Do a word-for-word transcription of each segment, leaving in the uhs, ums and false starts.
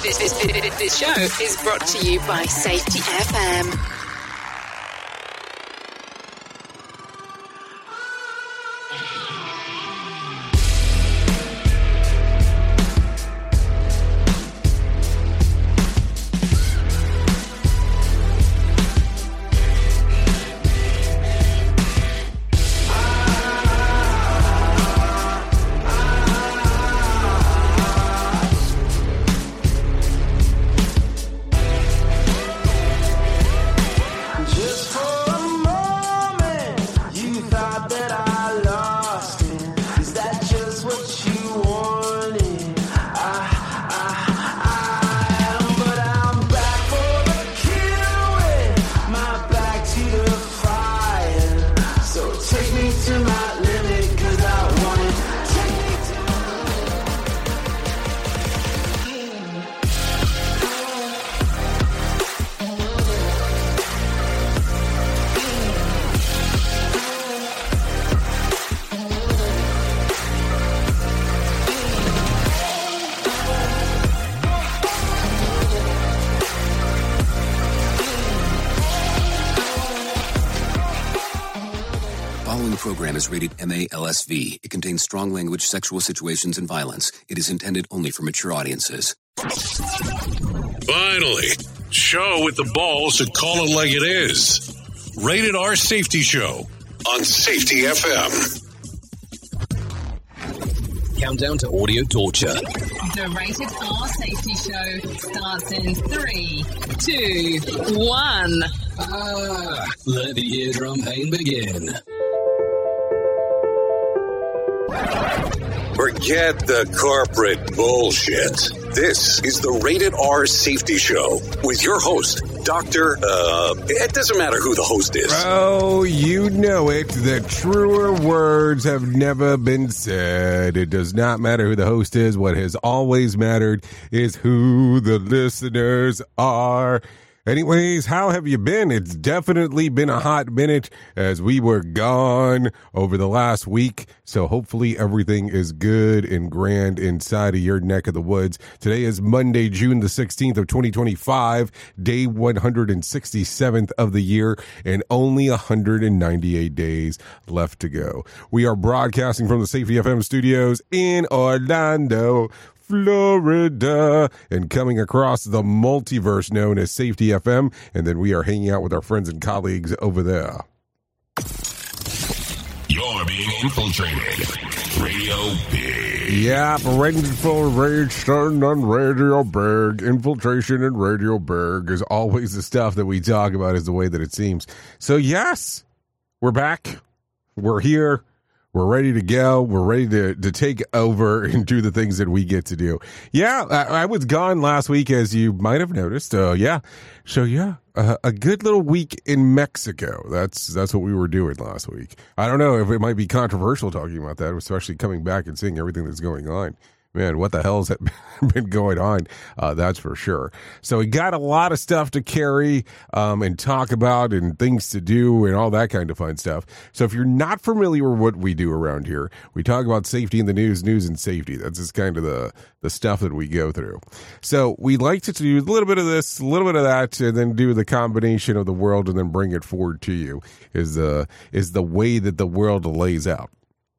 This, this, this, this show is brought to you by Safety F M. Is rated M A L S V. It contains strong language, sexual situations, and violence. It is intended only for mature audiences. Finally, show with the balls to call it like it is. Rated R Safety Show on Safety F M. Countdown to audio torture. The Rated R Safety Show starts in three, two, one. Ah, let the eardrum pain begin. Forget the corporate bullshit. This is the Rated R Safety Show with your host, Doctor Uh, it doesn't matter who the host is. Oh, you know it. The truer words have never been said. It does not matter who the host is. What has always mattered is who the listeners are. Anyways, how have you been? It's definitely been a hot minute as we were gone over the last week. So hopefully everything is good and grand inside of your neck of the woods. Today is Monday, June the sixteenth of twenty twenty-five, day one hundred sixty-seventh of the year, and only one hundred ninety-eight days left to go. We are broadcasting from the Safety F M studios in Orlando, Florida, and coming across the multiverse known as Safety F M, and then we are hanging out with our friends and colleagues over there. You're being infiltrated. Radio Big. Yeah, infiltration on Radio Big. Infiltration in Radio Big is always the stuff that we talk about is the way that it seems. So yes, we're back. We're here. We're ready to go. We're ready to, to take over and do the things that we get to do. Yeah, I, I was gone last week, as you might have noticed. Uh, yeah. So, yeah, uh, a good little week in Mexico. That's that's what we were doing last week. I don't know if it might be controversial talking about that, especially coming back and seeing everything that's going on. Man, what the hell's been going on? Uh, that's for sure. So we got a lot of stuff to carry um, and talk about and things to do and all that kind of fun stuff. So if you're not familiar with what we do around here, we talk about safety in the news, news and safety. That's just kind of the, the stuff that we go through. So we like to do a little bit of this, a little bit of that, and then do the combination of the world and then bring it forward to you is the, is the way that the world lays out.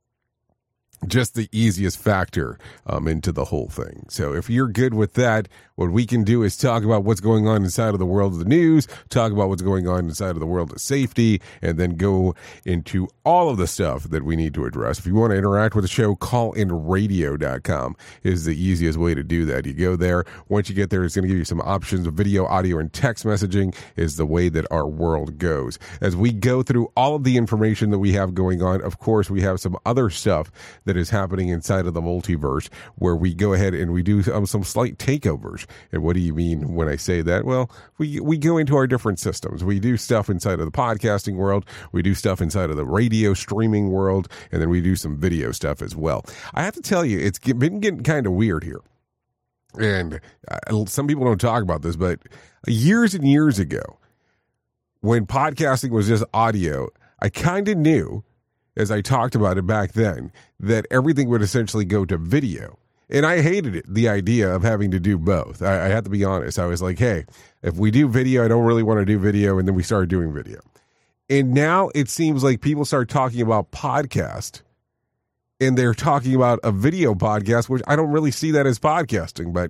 Just the easiest factor um, into the whole thing. So if you're good with that, what we can do is talk about what's going on inside of the world of the news, talk about what's going on inside of the world of safety, and then go into all of the stuff that we need to address. If you want to interact with the show, call in radio dot com is the easiest way to do that. You go there. Once you get there, it's going to give you some options. Video, audio, and text messaging is the way that our world goes. As we go through all of the information that we have going on, of course, we have some other stuff that is happening inside of the multiverse where we go ahead and we do um, some slight takeovers. And what do you mean when I say that? Well, we we go into our different systems. We do stuff inside of the podcasting world. We do stuff inside of the radio streaming world. And then we do some video stuff as well. I have to tell you, it's been getting kind of weird here. And uh, some people don't talk about this, but years and years ago, when podcasting was just audio, I kind of knew, as I talked about it back then, that everything would essentially go to video. And I hated it, the idea of having to do both. I, I have to be honest. I was like, hey, if we do video, I don't really want to do video. And then we started doing video. And now it seems like people start talking about podcast, and they're talking about a video podcast, which I don't really see that as podcasting, but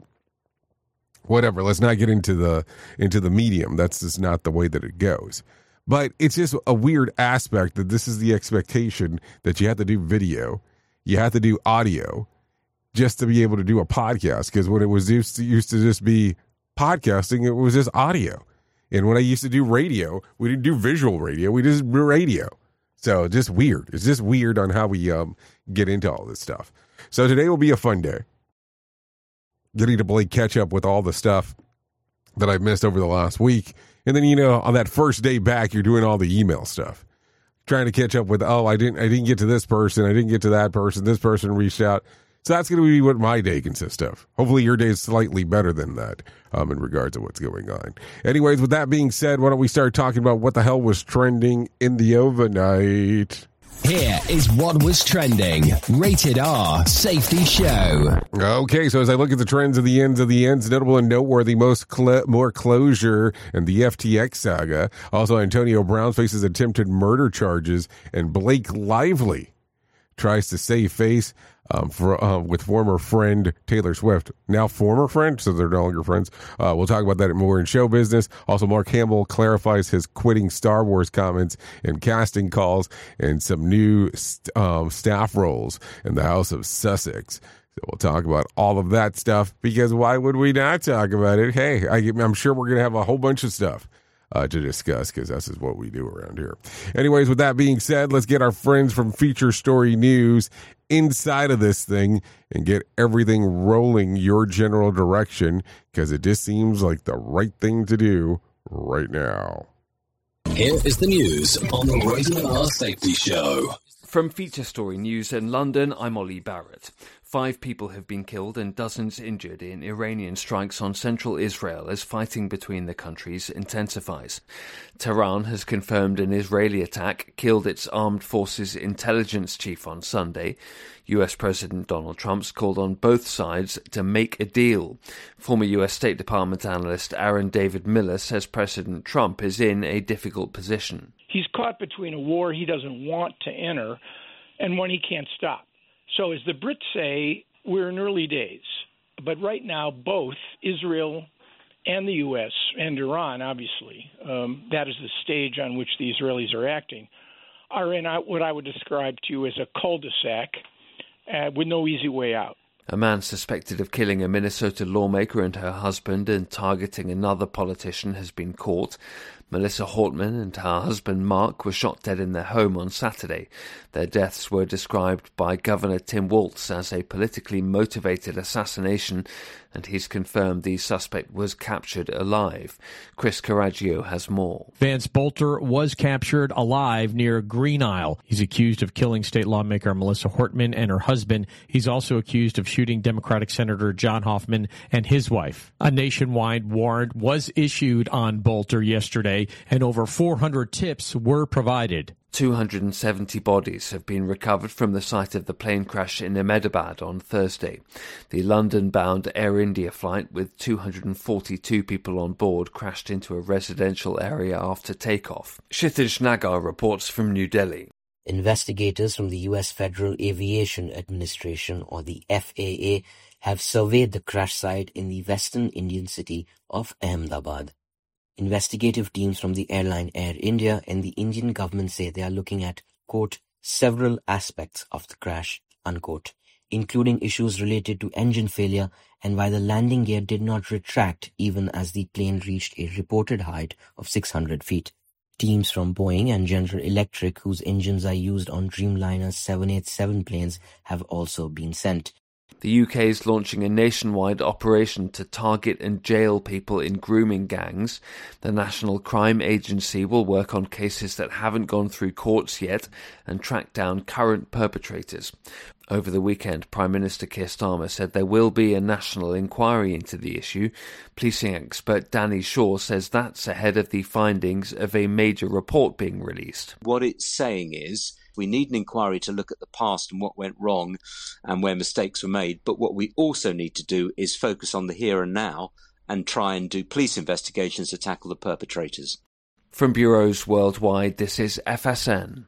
whatever. Let's not get into the into the medium. That's just not the way that it goes. But it's just a weird aspect that this is the expectation that you have to do video, you have to do audio just to be able to do a podcast. Because when it was used to, used to just be podcasting, it was just audio. And when I used to do radio, we didn't do visual radio. We just do radio. So just weird. It's just weird on how we um, get into all this stuff. So today will be a fun day. Getting to play catch up with all the stuff that I've missed over the last week. And then, you know, on that first day back, you're doing all the email stuff. Trying to catch up with, oh, I didn't I didn't get to this person. I didn't get to that person. This person reached out. So that's going to be what my day consists of. Hopefully your day is slightly better than that um, in regards to what's going on. Anyways, with that being said, why don't we start talking about what the hell was trending in the overnight? Here is what was trending. Rated R Safety Show. Okay, so as I look at the trends of the ends of the ends, notable and noteworthy, most cl- more closure in the F T X saga. Also, Antonio Brown faces attempted murder charges, and Blake Lively tries to save face um, for, uh, with former friend Taylor Swift. Now former friend, so they're no longer friends. Uh, we'll talk about that more in show business. Also, Mark Hamill clarifies his quitting Star Wars comments and casting calls, and some new st- um, staff roles in the House of Sussex. So we'll talk about all of that stuff, because why would we not talk about it? Hey, I, I'm sure we're going to have a whole bunch of stuff Uh, to discuss, because that's just what we do around here. Anyways, with that being said, let's get our friends from Feature Story News inside of this thing and get everything rolling your general direction, because it just seems like the right thing to do right now. Here is the news on the Rated R Safety Show. From Feature Story News in London, I'm Ollie Barrett. Five people have been killed and dozens injured in Iranian strikes on central Israel as fighting between the countries intensifies. Tehran has confirmed an Israeli attack killed its armed forces intelligence chief on Sunday. U S President Donald Trump's called on both sides to make a deal. Former U S State Department analyst Aaron David Miller says President Trump is in a difficult position. He's caught between a war he doesn't want to enter and one he can't stop. So as the Brits say, we're in early days. But right now, both Israel and the U S and Iran, obviously, um, that is the stage on which the Israelis are acting, are in what I would describe to you as a cul-de-sac uh, with no easy way out. A man suspected of killing a Minnesota lawmaker and her husband and targeting another politician has been caught. Melissa Hortman and her husband Mark were shot dead in their home on Saturday. Their deaths were described by Governor Tim Walz as a politically motivated assassination, and he's confirmed the suspect was captured alive. Chris Caraggio has more. Vance Bolter was captured alive near Green Isle. He's accused of killing state lawmaker Melissa Hortman and her husband. He's also accused of shooting Democratic Senator John Hoffman and his wife. A nationwide warrant was issued on Bolter yesterday, and over four hundred tips were provided. two hundred seventy bodies have been recovered from the site of the plane crash in Ahmedabad on Thursday. The London-bound Air India flight with two hundred forty-two people on board crashed into a residential area after takeoff. Kshitij Nagar reports from New Delhi. Investigators from the U S Federal Aviation Administration, or the F A A, have surveyed the crash site in the western Indian city of Ahmedabad. Investigative teams from the airline Air India and the Indian government say they are looking at, quote, several aspects of the crash, unquote, including issues related to engine failure and why the landing gear did not retract even as the plane reached a reported height of six hundred feet. Teams from Boeing and General Electric, whose engines are used on Dreamliner's seven eighty-seven planes, have also been sent. The U K is launching a nationwide operation to target and jail people in grooming gangs. The National Crime Agency will work on cases that haven't gone through courts yet and track down current perpetrators. Over the weekend, Prime Minister Keir Starmer said there will be a national inquiry into the issue. Policing expert Danny Shaw says that's ahead of the findings of a major report being released. What it's saying is We need an inquiry to look at the past and what went wrong and where mistakes were made. But what we also need to do is focus on the here and now and try and do police investigations to tackle the perpetrators. From bureaus worldwide, this is F S N.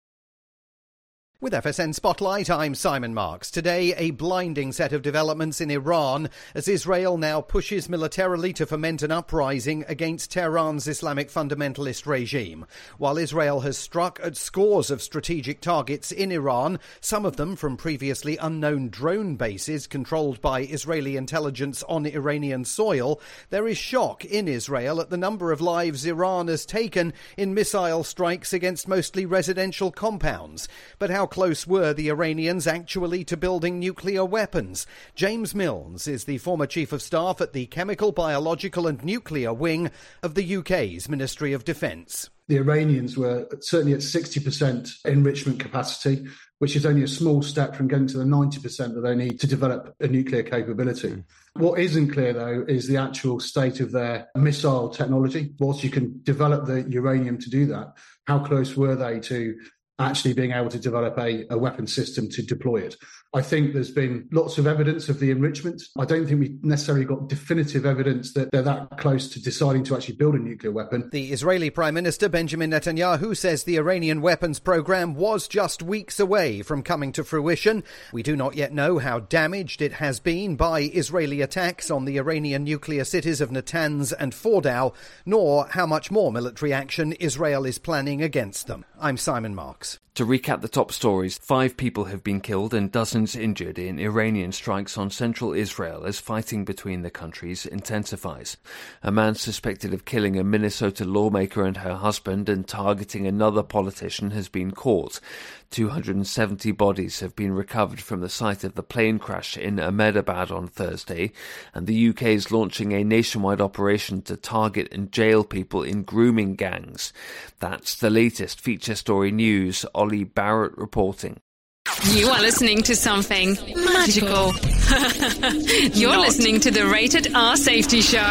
With F S N Spotlight, I'm Simon Marks. Today, a blinding set of developments in Iran as Israel now pushes militarily to foment an uprising against Tehran's Islamic fundamentalist regime. While Israel has struck at scores of strategic targets in Iran, some of them from previously unknown drone bases controlled by Israeli intelligence on Iranian soil, there is shock in Israel at the number of lives Iran has taken in missile strikes against mostly residential compounds. But how close were the Iranians actually to building nuclear weapons? James Milnes is the former Chief of Staff at the Chemical, Biological and Nuclear Wing of the U K's Ministry of Defence. The Iranians were certainly at sixty percent enrichment capacity, which is only a small step from getting to the ninety percent that they need to develop a nuclear capability. Mm. What isn't clear, though, is the actual state of their missile technology. Whilst you can develop the uranium to do that, how close were they to actually being able to develop a, a weapon system to deploy it? I think there's been lots of evidence of the enrichment. I don't think we necessarily got definitive evidence that they're that close to deciding to actually build a nuclear weapon. The Israeli Prime Minister Benjamin Netanyahu says the Iranian weapons program was just weeks away from coming to fruition. We do not yet know how damaged it has been by Israeli attacks on the Iranian nuclear cities of Natanz and Fordow, nor how much more military action Israel is planning against them. I'm Simon Marks. To recap the top stories, five people have been killed and dozens injured in Iranian strikes on central Israel as fighting between the countries intensifies. A man suspected of killing a Minnesota lawmaker and her husband and targeting another politician has been caught. two hundred seventy bodies have been recovered from the site of the plane crash in Ahmedabad on Thursday, and the U K is launching a nationwide operation to target and jail people in grooming gangs. That's the latest feature story news. Ollie Barrett reporting. You are listening to something magical. You're Not. listening to the Rated R Safety Show.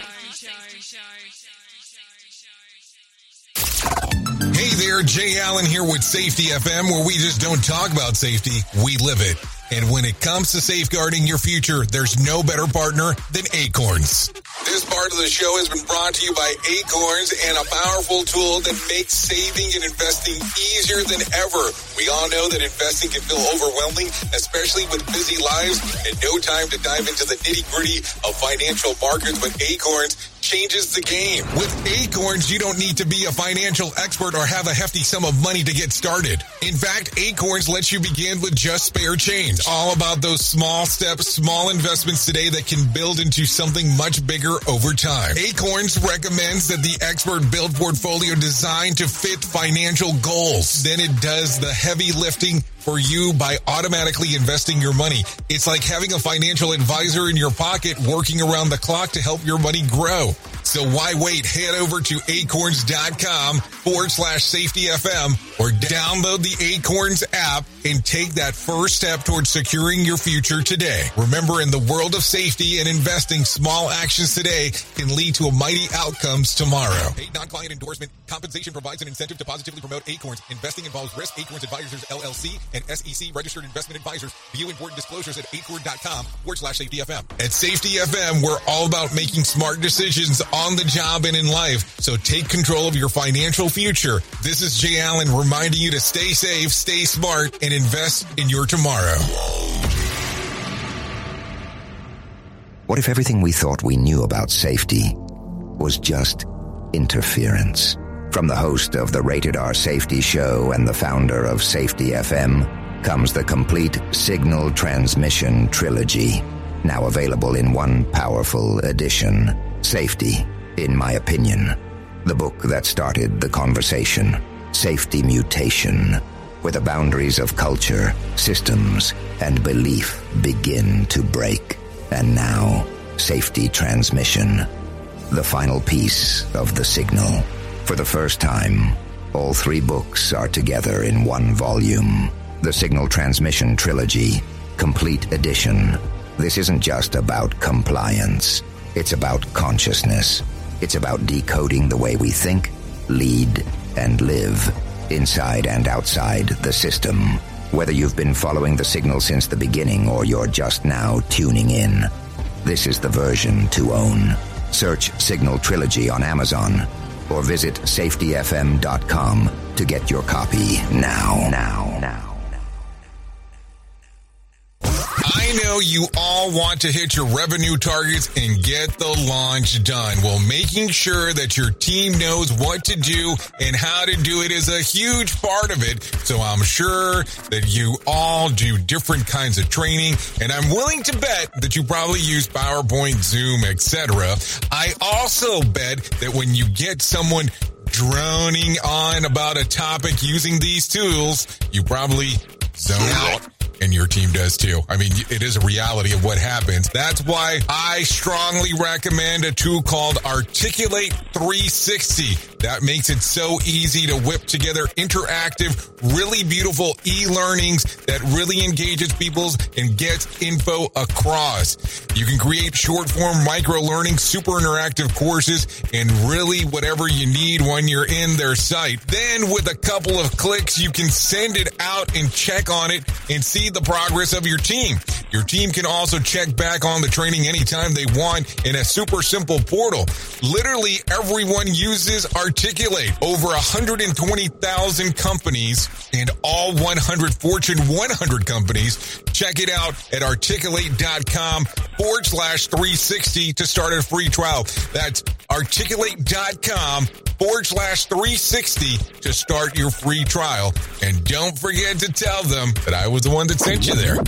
Hey there, Jay Allen here with Safety F M, where we just don't talk about safety, we live it. And when it comes to safeguarding your future, there's no better partner than Acorns. This part of the show has been brought to you by Acorns and a powerful tool that makes saving and investing easier than ever. We all know that investing can feel overwhelming, especially with busy lives and no time to dive into the nitty-gritty of financial markets, but Acorns changes the game. With Acorns, you don't need to be a financial expert or have a hefty sum of money to get started. In fact, Acorns lets you begin with just spare change. All about those small steps, small investments today that can build into something much bigger over time. Acorns recommends that the expert build portfolio designed to fit financial goals. Then it does the heavy lifting for you by automatically investing your money. It's like having a financial advisor in your pocket working around the clock to help your money grow. So why wait? Head over to acorns.com forward slash safety FM or download the Acorns app and take that first step towards securing your future today. Remember, in the world of safety and investing, small actions today can lead to a mighty outcomes tomorrow. Paid non-client endorsement. Compensation provides an incentive to positively promote Acorns. Investing involves risk. Acorns Advisors, L L C, and S E C registered investment advisors. View important disclosures at acorn.com forward slash safety FM. At Safety F M, we're all about making smart decisions on the job and in life. So take control of your financial future. This is Jay Allen reminding you to stay safe, stay smart, and invest in your tomorrow. What if everything we thought we knew about safety was just interference? From the host of the Rated R Safety Show and the founder of Safety F M comes the complete Signal Transmission Trilogy, now available in one powerful edition. Safety, in my opinion, the book that started the conversation. Safety Mutation, where the boundaries of culture, systems, and belief begin to break. And now, Safety Transmission, the final piece of the signal. For the first time, all three books are together in one volume. The Signal Transmission Trilogy, Complete Edition. This isn't just about compliance. It's about consciousness. It's about decoding the way we think, lead, and live. inside and outside the system. Whether you've been following the signal since the beginning or you're just now tuning in, this is the version to own. Search Signal Trilogy on Amazon or visit safety f m dot com to get your copy now. Now, now. I know you all want to hit your revenue targets and get the launch done. Well, making sure that your team knows what to do and how to do it is a huge part of it. So I'm sure that you all do different kinds of training, and I'm willing to bet that you probably use PowerPoint, Zoom, et cetera. I also bet that when you get someone droning on about a topic using these tools, you probably zone out. And your team does too. I mean, it is a reality of what happens. That's why I strongly recommend a tool called Articulate three sixty. That makes it so easy to whip together interactive, really beautiful e-learnings that really engages people and gets info across. You can create short-form micro-learning, super interactive courses, and really whatever you need when you're in their site. Then with a couple of clicks, you can send it out and check on it and see the progress of your team. Your team can also check back on the training anytime they want in a super simple portal. Literally everyone uses Articulate. Over one hundred twenty thousand companies and all one hundred Fortune one hundred companies. Check it out at articulate.com forward slash 360 to start a free trial. That's articulate.com forward slash 360 to start your free trial. And don't forget to tell them that I was the one that sent you there.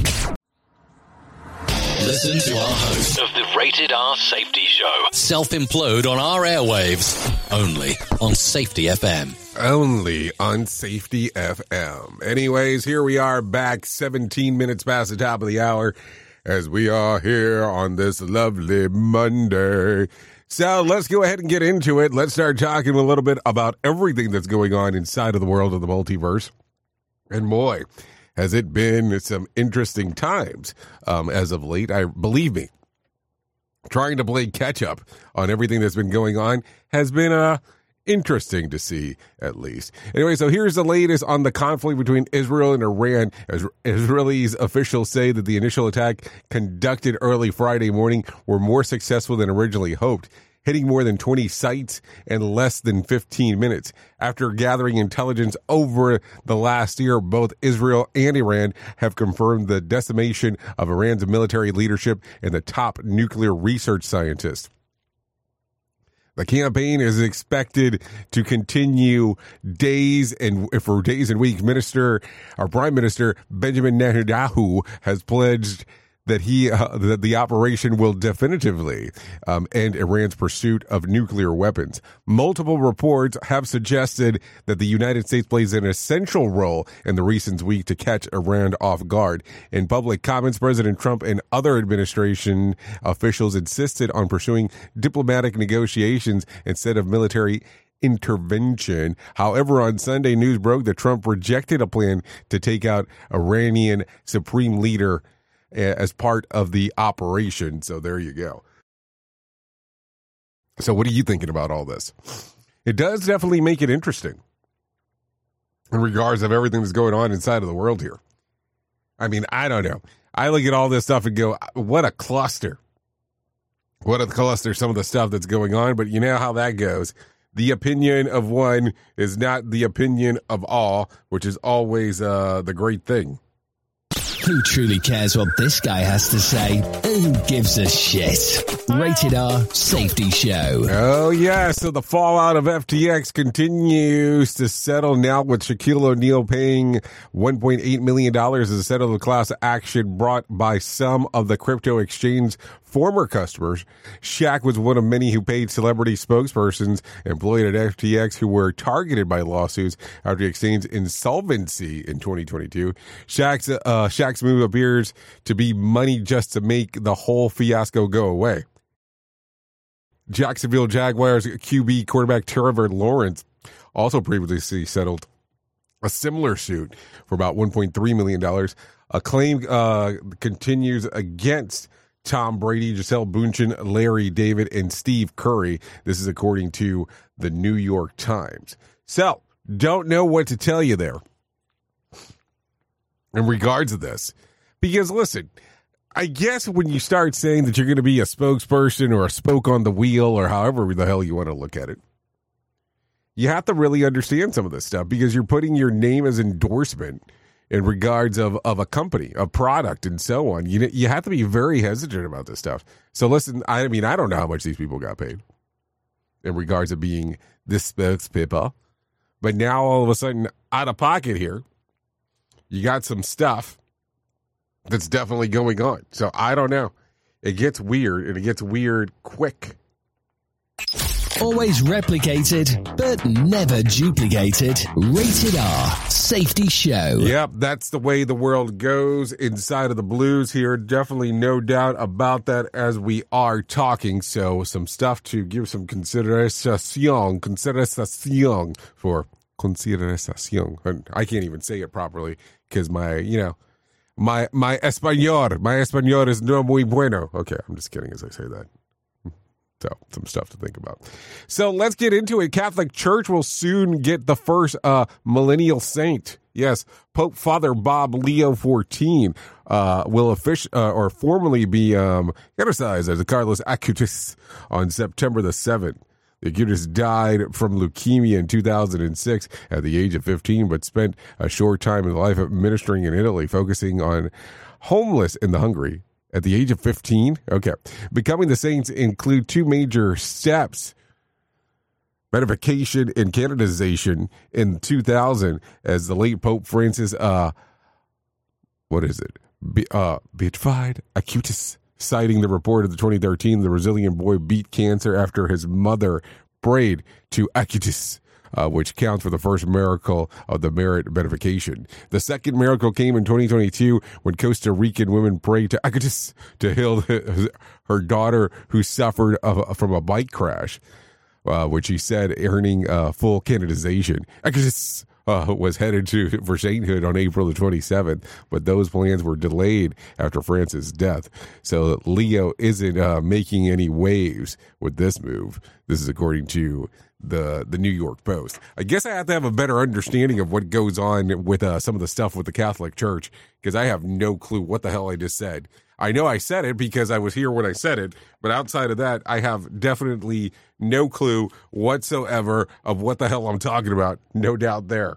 Listen to our host of the Rated R Safety Show. Self-implode on our airwaves, only on Safety F M. Only on Safety F M. Anyways, here we are back seventeen minutes past the top of the hour as we are here on this lovely Monday. So let's go ahead and get into it. Let's start talking a little bit about everything that's going on inside of the world of the multiverse. And boy, has it been some interesting times um, as of late. I believe me, trying to play catch up on everything that's been going on has been uh, interesting to see, at least. Anyway, so here's the latest on the conflict between Israel and Iran. As Israelis officials say that the initial attack conducted early Friday morning were more successful than originally hoped, hitting more than twenty sites in less than fifteen minutes. After gathering intelligence over the last year, both Israel and Iran have confirmed the decimation of Iran's military leadership and the top nuclear research scientists. The campaign is expected to continue days and for days and weeks. Minister, our Prime Minister Benjamin Netanyahu has pledged that he uh, that the operation will definitively um, end Iran's pursuit of nuclear weapons. Multiple reports have suggested that the United States plays an essential role in the recent week to catch Iran off guard. In public comments, President Trump and other administration officials insisted on pursuing diplomatic negotiations instead of military intervention. However, on Sunday, news broke that Trump rejected a plan to take out Iranian Supreme Leader as part of the operation. So there you go. So what are you thinking about all this? It does definitely make it interesting in regards of everything that's going on inside of the world here. I mean, I don't know. I look at all this stuff and go, what a cluster. What a cluster, some of the stuff that's going on. But you know how that goes. The opinion of one is not the opinion of all, which is always uh, the great thing. Who truly cares what this guy has to say? Who gives a shit? Rated R Safety Show. Oh, yeah. So the fallout of F T X continues to settle now, with Shaquille O'Neal paying one point eight million dollars as a settle of the class action brought by some of the crypto exchange former customers. Shaq was one of many who paid celebrity spokespersons employed at F T X who were targeted by lawsuits after the exchange's insolvency in twenty twenty-two. Shaq's, uh, Shaq's move appears to be money just to make the whole fiasco go away. Jacksonville Jaguars Q B quarterback Trevor Lawrence also previously settled a similar suit for about one point three million dollars. A claim uh, continues against Tom Brady, Gisele Bündchen, Larry David, and Steve Curry. This is according to the New York Times. So don't know what to tell you there in regards to this. Because, listen, I guess when you start saying that you're going to be a spokesperson or a spoke on the wheel or however the hell you want to look at it, you have to really understand some of this stuff because you're putting your name as endorsement in regards of, of a company, a product, and so on. You you have to be very hesitant about this stuff. So listen, I mean, I don't know how much these people got paid in regards of being this spokespeople, but now all of a sudden, out of pocket here, you got some stuff that's definitely going on. So I don't know. It gets weird, and it gets weird quick. Always replicated, but never duplicated. Rated R Safety Show. Yep, that's the way the world goes inside of the blues here. Definitely no doubt about that as we are talking. So some stuff to give some consideration, consideration for consideración. I can't even say it properly because my, you know, my, my español, my español is no muy bueno. Okay, I'm just kidding as I say that. So, some stuff to think about. So, let's get into it. Catholic Church will soon get the first uh, millennial saint. Yes, Pope Father Bob Leo the fourteenth uh, will officially uh, or formally be um, canonized as a Carlos Acutis on September the seventh. The Acutis died from leukemia in two thousand six at the age of fifteen, but spent a short time in life ministering in Italy, focusing on homeless in the Hungary. At the age of fifteen? Okay. Becoming the saints include two major steps. Beatification and canonization in two thousand as the late Pope Francis, uh, what is it? Be, uh, beatified Acutis, citing the report of the twenty thirteen the Brazilian boy beat cancer after his mother prayed to Acutis. Uh, which counts for the first miracle of the merit beatification. The second miracle came in twenty twenty-two when Costa Rican women prayed to Acutis to heal her daughter who suffered uh, from a bike crash, uh, which he said earning uh, full canonization. Acutis uh, was headed to for sainthood on April the twenty-seventh, but those plans were delayed after Francis' death. So Leo isn't uh, making any waves with this move. This is according to the the New York Post. I guess I have to have a better understanding of what goes on with uh, some of the stuff with the Catholic Church because I have no clue what the hell I just said. I know I said it because I was here when I said it, but outside of that, I have definitely no clue whatsoever of what the hell I'm talking about. No doubt there.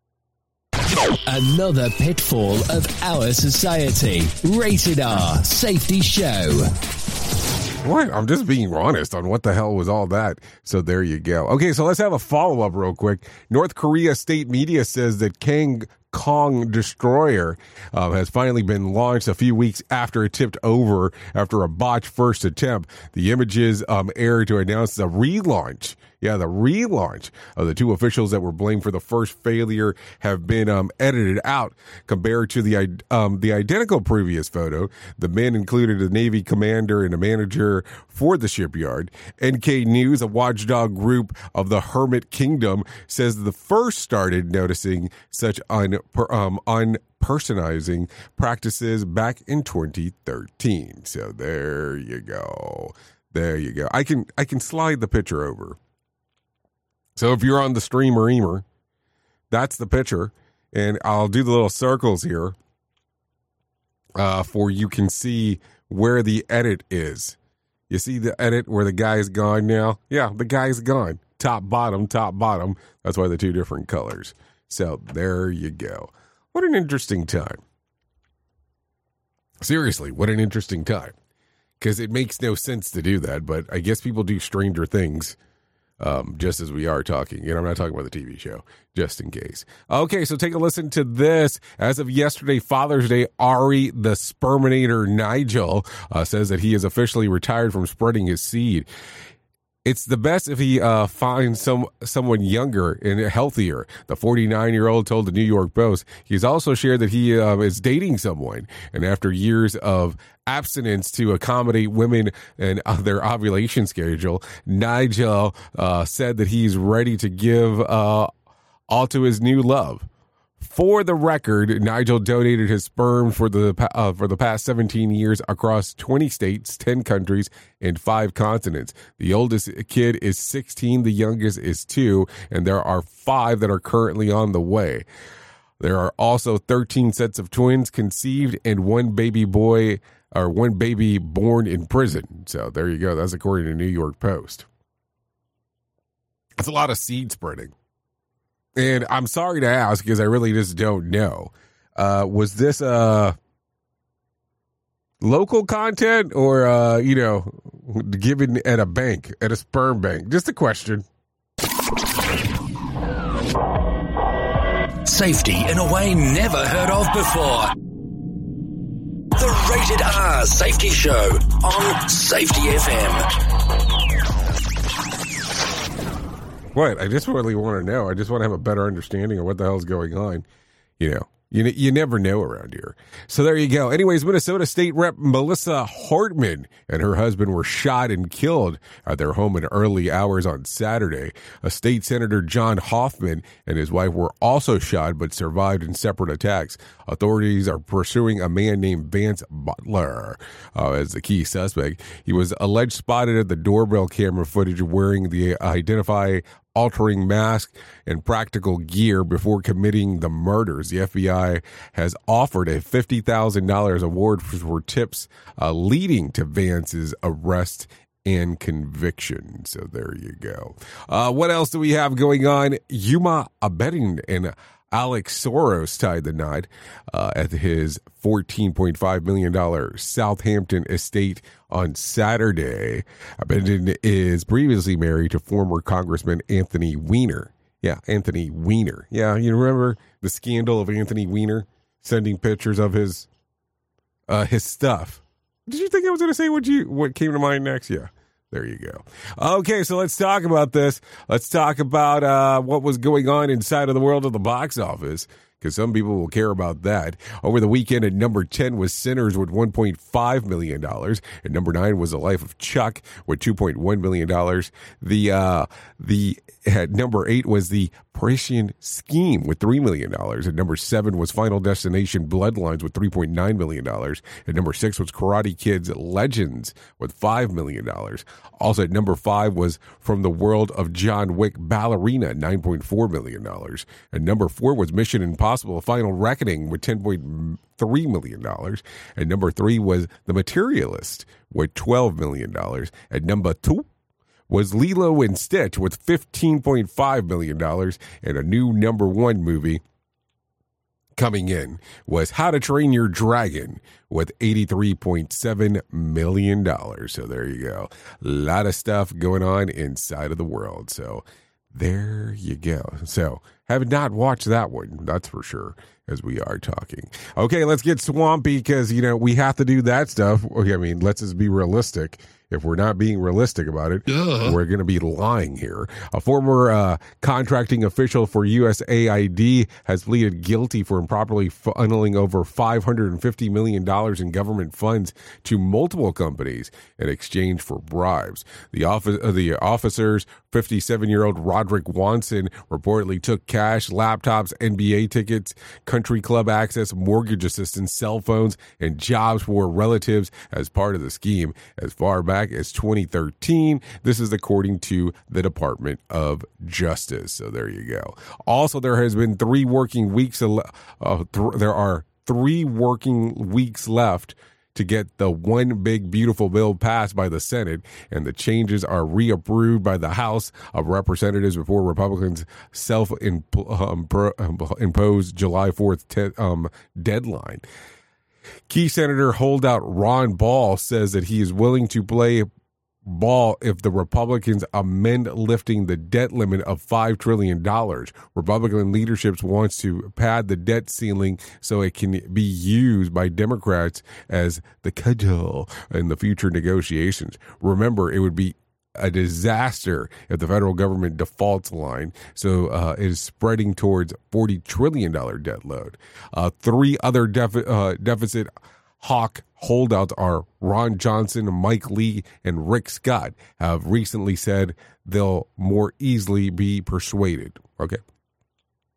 Another pitfall of our society. Rated R Safety Show. What? I'm just being honest on what the hell was all that. So there you go. Okay, so let's have a follow-up real quick. North Korea state media says that Kang Kong destroyer uh, has finally been launched a few weeks after it tipped over after a botched first attempt. The images um, aired to announce the relaunch. Yeah, the relaunch of the two officials that were blamed for the first failure have been um, edited out compared to the um, the identical previous photo. The men included a Navy commander and a manager for the shipyard. N K News, a watchdog group of the Hermit Kingdom, says the first started noticing such un, um, unpersonalizing practices back in twenty thirteen. So there you go. There you go. I can I can slide the picture over. So if you're on the streamer eamer, that's the picture. And I'll do the little circles here uh, for you can see where the edit is. You see the edit where the guy's gone now? Yeah, the guy's gone. Top, bottom, top, bottom. That's why the two different colors. So there you go. What an interesting time. Seriously, what an interesting time. Because it makes no sense to do that, but I guess people do stranger things. Um, just as we are talking, and I'm not talking about the T V show, just in case. Okay, so take a listen to this. As of yesterday, Father's Day, Ari the Sperminator Nigel uh, says that he is officially retired from spreading his seed. It's the best if he uh, finds some someone younger and healthier. The forty-nine-year-old told the New York Post. He's also shared that he uh, is dating someone. And after years of abstinence to accommodate women and uh, their ovulation schedule, Nigel uh, said that he's ready to give uh, all to his new love. For the record, Nigel donated his sperm for the uh, for the past seventeen years across twenty states, ten countries, and five continents. The oldest kid is sixteen, the youngest is two, and there are five that are currently on the way. There are also thirteen sets of twins conceived and one baby boy or one baby born in prison. So there you go. That's according to New York Post. That's a lot of seed spreading. And I'm sorry to ask because I really just don't know. Uh, was this uh, local content or, uh, you know, given at a bank, at a sperm bank? Just a question. Safety in a way never heard of before. The Rated R Safety Show on Safety F M. What? I just really want to know. I just want to have a better understanding of what the hell's going on. You know, you you never know around here. So there you go. Anyways, Minnesota State Rep Melissa Hartman and her husband were shot and killed at their home in early hours on Saturday. A state senator, John Hoffman, and his wife were also shot but survived in separate attacks. Authorities are pursuing a man named Vance Butler uh, as the key suspect. He was alleged spotted at the doorbell camera footage wearing the identify altering mask and practical gear before committing the murders. The F B I has offered a fifty thousand dollars award for tips uh, leading to Vance's arrest and conviction. So there you go. Uh, what else do we have going on? Yuma Abedin and Alex Soros tied the knot uh, at his fourteen point five million dollars Southampton estate on Saturday. Abedin is previously married to former Congressman Anthony Weiner. Yeah, Anthony Weiner. Yeah, you remember the scandal of Anthony Weiner sending pictures of his uh, his stuff. Did you think I was going to say what you what came to mind next? Yeah. There you go. Okay, so let's talk about this. Let's talk about uh, what was going on inside of the world of the box office, because some people will care about that. Over the weekend, at number ten was Sinners with one point five million dollars. At number nine was The Life of Chuck with two point one million dollars. The uh, the at number eight was The Parisian Scheme with three million dollars. At number seven was Final Destination Bloodlines with three point nine million dollars. At number six was Karate Kids Legends with five million dollars. Also at number five was From the World of John Wick Ballerina, nine point four million dollars. At number four was Mission Impossible Final Reckoning with ten point three million dollars. At number three was The Materialist with twelve million dollars. At number two was Lilo and Stitch with fifteen point five million dollars. And a new number one movie coming in was How to Train Your Dragon with eighty-three point seven million dollars. So there you go. A lot of stuff going on inside of the world. So there you go. So have not watched that one, that's for sure, as we are talking. Okay, let's get swampy because, you know, we have to do that stuff. I mean, let's just be realistic. If we're not being realistic about it, Duh. we're going to be lying here. A former uh, contracting official for U S A I D has pleaded guilty for improperly funneling over five hundred fifty million dollars in government funds to multiple companies in exchange for bribes. The, office, uh, the officers, fifty-seven-year-old Roderick Watson, reportedly took cash, laptops, N B A tickets, country club access, mortgage assistance, cell phones, and jobs for relatives as part of the scheme as far back as twenty thirteen. This is according to the Department of Justice. So there you go. Also, there has been three working weeks. Uh, th- there are three working weeks left to get the one big beautiful bill passed by the Senate, and the changes are reapproved by the House of Representatives before Republicans self-imposed July fourth te- um, deadline. Key Senator holdout Ron Ball says that he is willing to play ball if the Republicans amend lifting the debt limit of five trillion dollars. Republican leadership wants to pad the debt ceiling so it can be used by Democrats as the cudgel in the future negotiations. Remember, it would be a disaster if the federal government defaults line, so uh, it is spreading towards forty trillion dollars debt load. Uh, three other defi- uh, deficit hawk holdouts are Ron Johnson, Mike Lee, and Rick Scott have recently said they'll more easily be persuaded. Okay.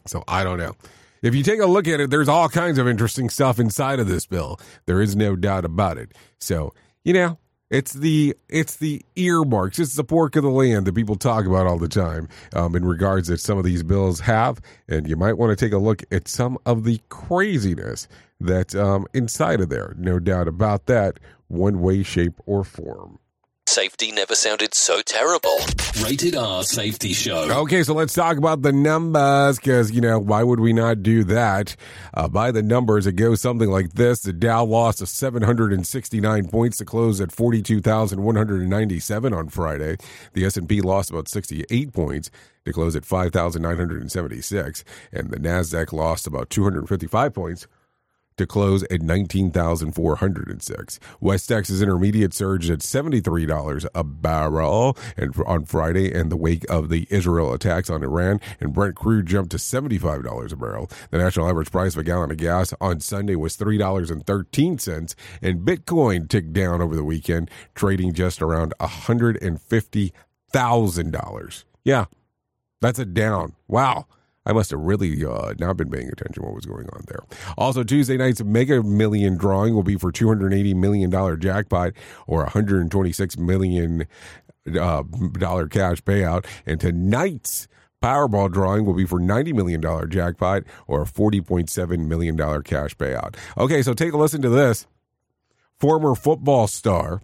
So I don't know. If you take a look at it, there's all kinds of interesting stuff inside of this bill. There is no doubt about it. So, you know, it's the it's the earmarks. It's the pork of the land that people talk about all the time um, in regards that some of these bills have. And you might want to take a look at some of the craziness that's um, inside of there. No doubt about that, one way, shape, or form. Safety never sounded so terrible. Rated R Safety Show. Okay, so let's talk about the numbers, because, you know, why would we not do that? Uh, by the numbers, it goes something like this. The Dow lost seven hundred sixty-nine points to close at forty-two thousand one hundred ninety-seven on Friday. The S and P lost about sixty-eight points to close at five thousand nine hundred seventy-six. And the NASDAQ lost about two hundred fifty-five points to close at nineteen thousand four hundred six. West Texas Intermediate surged at seventy-three dollars a barrel and on Friday in the wake of the Israel attacks on Iran, and Brent crude jumped to seventy-five dollars a barrel. The national average price of a gallon of gas on Sunday was three dollars and thirteen cents, and Bitcoin ticked down over the weekend, trading just around one hundred fifty thousand dollars. Yeah, that's a down. Wow. I must have really uh, not been paying attention to what was going on there. Also, Tuesday night's Mega Million drawing will be for two hundred eighty million dollars jackpot or one hundred twenty-six million dollars uh, dollar cash payout. And tonight's Powerball drawing will be for ninety million dollars jackpot or a forty point seven million dollars cash payout. Okay, so take a listen to this. Former football star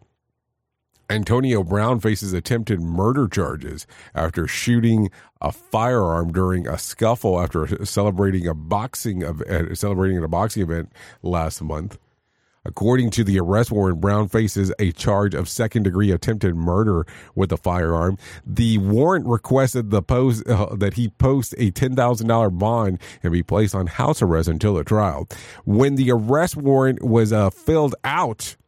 Antonio Brown faces attempted murder charges after shooting a firearm during a scuffle after celebrating a boxing event, celebrating a boxing event last month. According to the arrest warrant, Brown faces a charge of second-degree attempted murder with a firearm. The warrant requested the post uh, that he post a ten thousand dollars bond and be placed on house arrest until the trial. When the arrest warrant was uh, filled out,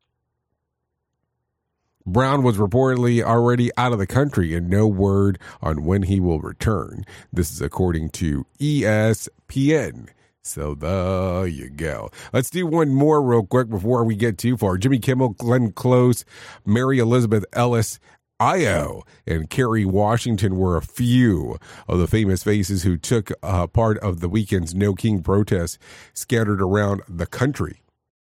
Brown was reportedly already out of the country and no word on when he will return. This is according to E S P N. So there you go. Let's do one more real quick before we get too far. Jimmy Kimmel, Glenn Close, Mary Elizabeth Ellis, Io, and Kerry Washington were a few of the famous faces who took uh, part of the weekend's No King protests scattered around the country.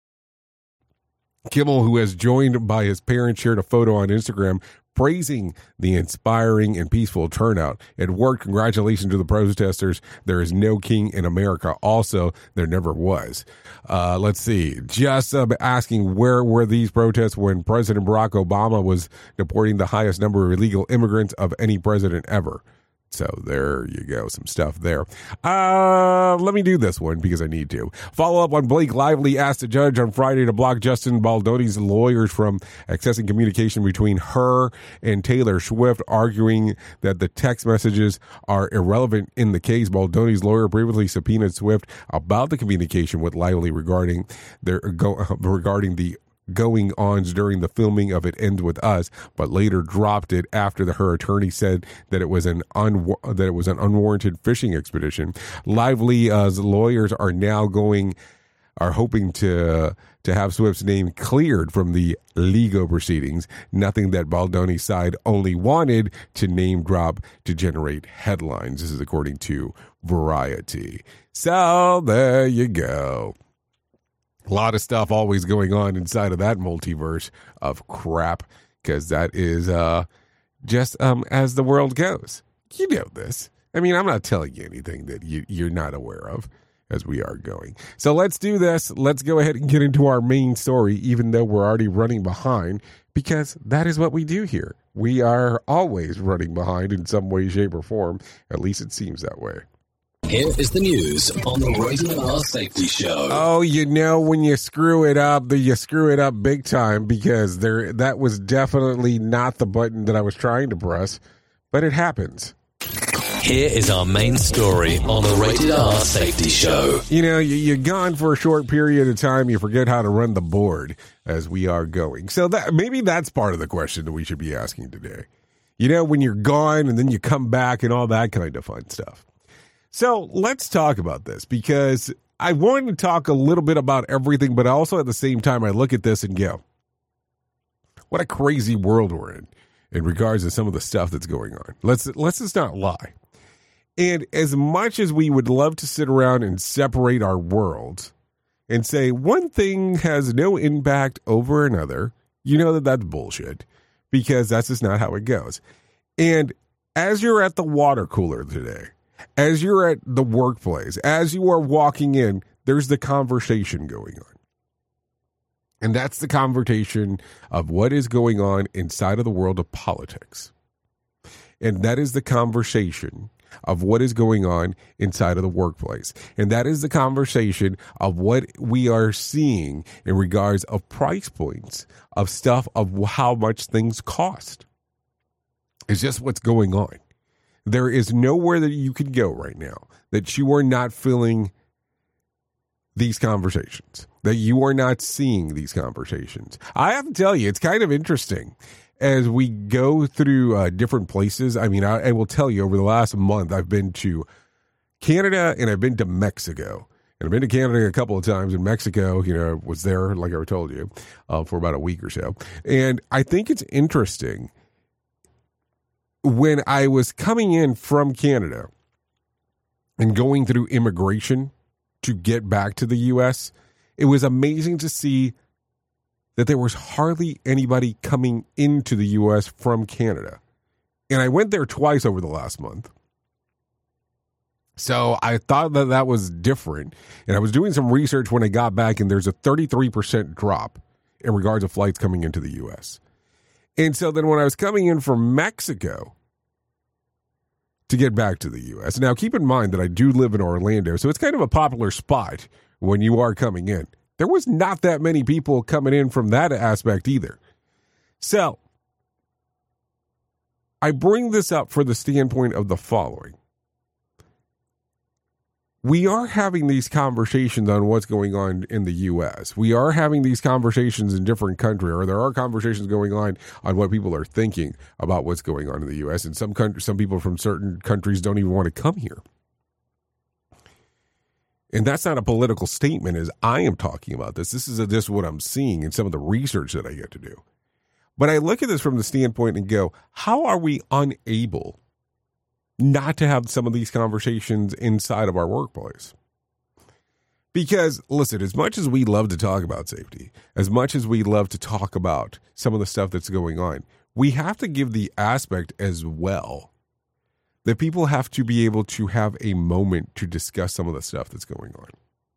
Kimmel, who has joined by his parents, shared a photo on Instagram praising the inspiring and peaceful turnout. At work, congratulations to the protesters. There is no king in America. Also, there never was. Uh, let's see. Just uh, asking where were these protests when President Barack Obama was deporting the highest number of illegal immigrants of any president ever. So there you go. Some stuff there. Uh, let me do this one because I need to. Follow up on Blake Lively asked a judge on Friday to block Justin Baldoni's lawyers from accessing communication between her and Taylor Swift, arguing that the text messages are irrelevant in the case. Baldoni's lawyer previously subpoenaed Swift about the communication with Lively regarding their go, regarding the going-ons during the filming of It Ends With Us, but later dropped it after the, her attorney said that it was an un, that it was an unwarranted fishing expedition. Lively's lawyers are now going are hoping to to have Swift's name cleared from the legal proceedings. Nothing that Baldoni's side only wanted to name drop to generate headlines. This is according to Variety. So there you go. A lot of stuff always going on inside of that multiverse of crap, because that is uh, just um, as the world goes. You know this. I mean, I'm not telling you anything that you, you're not aware of as we are going. So let's do this. Let's go ahead and get into our main story, even though we're already running behind, because that is what we do here. We are always running behind in some way, shape, or form. At least it seems that way. Here is the news on the Rated R Safety Show. Oh, you know, when you screw it up, you screw it up big time, because there that was definitely not the button that I was trying to press, but it happens. Here is our main story on the Rated R Safety Show. You know, you, you're gone for a short period of time, you forget how to run the board as we are going. So that maybe that's part of the question that we should be asking today. You know, when you're gone and then you come back and all that kind of fun stuff. So let's talk about this, because I want to talk a little bit about everything, but also at the same time, I look at this and go, what a crazy world we're in in regards to some of the stuff that's going on. Let's let's just not lie. And as much as we would love to sit around and separate our world and say one thing has no impact over another, you know that that's bullshit, because that's just not how it goes. And as you're at the water cooler today, as you're at the workplace, as you are walking in, there's the conversation going on. And that's the conversation of what is going on inside of the world of politics. And that is the conversation of what is going on inside of the workplace. And that is the conversation of what we are seeing in regards of price points of stuff, of how much things cost. It's just what's going on. There is nowhere that you can go right now that you are not feeling these conversations, that you are not seeing these conversations. I have to tell you, it's kind of interesting as we go through uh, different places. I mean, I, I will tell you, over the last month, I've been to Canada and I've been to Mexico. And I've been to Canada a couple of times. In Mexico, you know, was there, like I told you, uh, for about a week or so. And I think it's interesting. When I was coming in from Canada and going through immigration to get back to the U S, it was amazing to see that there was hardly anybody coming into the U S from Canada. And I went there twice over the last month. So I thought that that was different. And I was doing some research when I got back, and there's a thirty-three percent drop in regards to flights coming into the U S. And so then when I was coming in from Mexico to get back to the U S, now keep in mind that I do live in Orlando, so it's kind of a popular spot when you are coming in. There was not that many people coming in from that aspect either. So I bring this up for the standpoint of the following. We are having these conversations on what's going on in the U S. We are having these conversations in different countries, or there are conversations going on on what people are thinking about what's going on in the U S. And some countries, some people from certain countries don't even want to come here. And that's not a political statement as I am talking about this. This is a, this is what I'm seeing in some of the research that I get to do. But I look at this from the standpoint and go, how are we unable not to have some of these conversations inside of our workplace? Because, listen, as much as we love to talk about safety, as much as we love to talk about some of the stuff that's going on, we have to give the aspect as well that people have to be able to have a moment to discuss some of the stuff that's going on.